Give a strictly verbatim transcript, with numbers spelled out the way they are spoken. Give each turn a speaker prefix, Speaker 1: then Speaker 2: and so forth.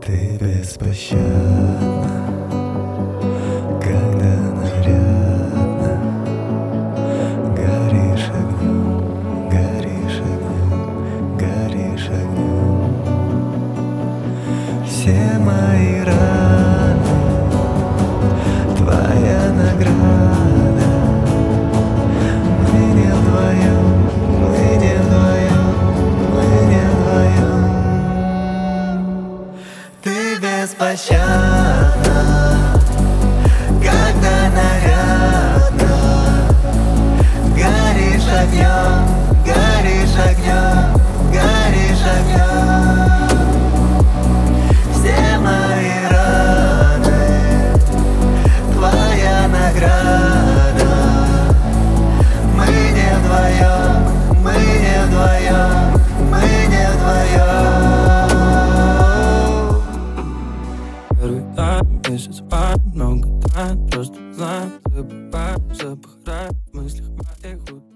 Speaker 1: Ты беспощадна, когда нарядно горишь огнем, горишь огнем, горишь огнем. Все мои раны — твоя награда. Мы не вдвоем, мы не вдвоем, мы не вдвоем. Ты беспощадна, когда нарядно горишь огнем, горишь огнем, горишь огнем. Все мои раны — твоя награда. Мы не вдвоем, мы не вдвоем, мы не вдвоем.
Speaker 2: Первый тайм, месяц май, много тайн, просто знаю, забываю, запахаю в мыслях моих.